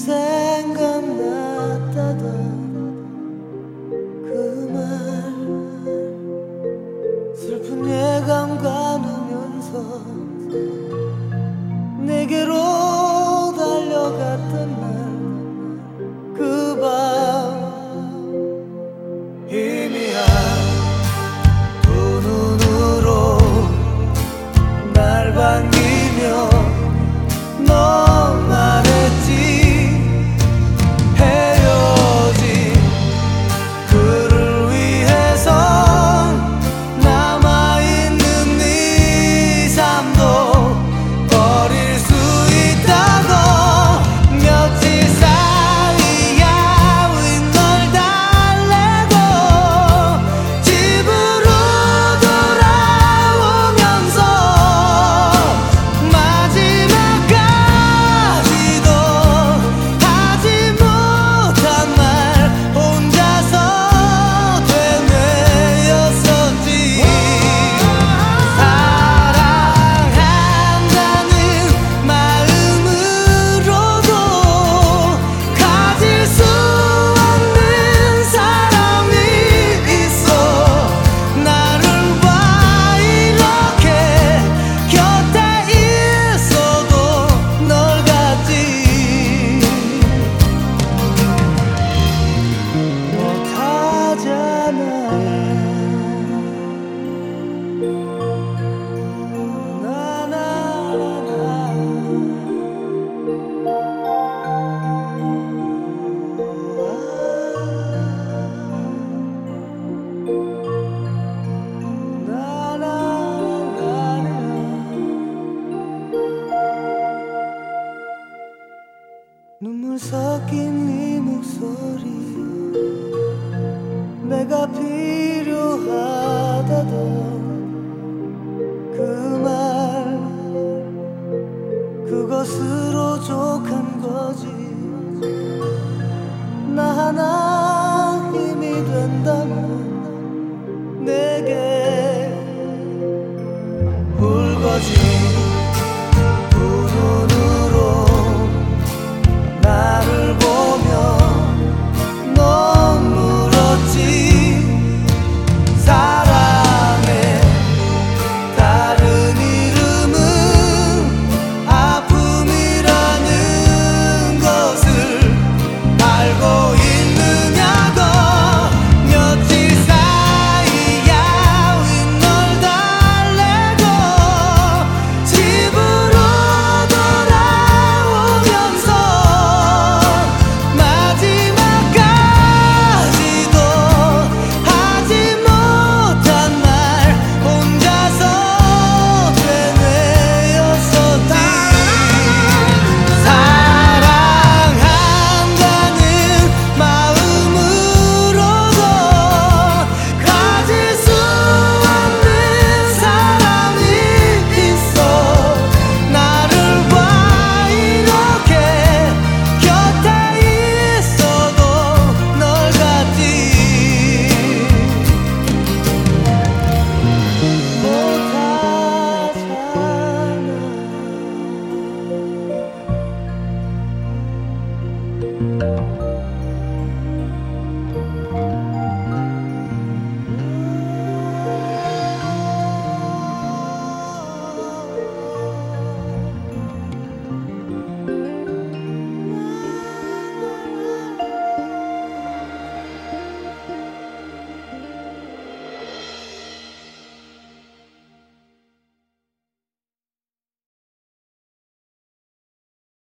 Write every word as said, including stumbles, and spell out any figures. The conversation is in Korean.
생각났다던 그 말 슬픈 예감 가누면서 내게로 달려갔던 날 그 밤 희미한 두 눈으로 날 반기며 너 말했지 헤어진 그를 위해서 남아있는 네 삶도 버릴 수 있다고 며칠 사이야 우린 널 달래고 집으로 돌아오면서 마지막까지도 하지 못한 말 혼자서 되뇌었었지. 사랑한다는 마음으로도 가질 수 없는 사람이 있어. 나를 봐 이렇게 곁에 있어도 널 같지 못하잖아. 눈물 섞인 네 목소리 내가 필요하다던 그 말 그것으로 족한 거지.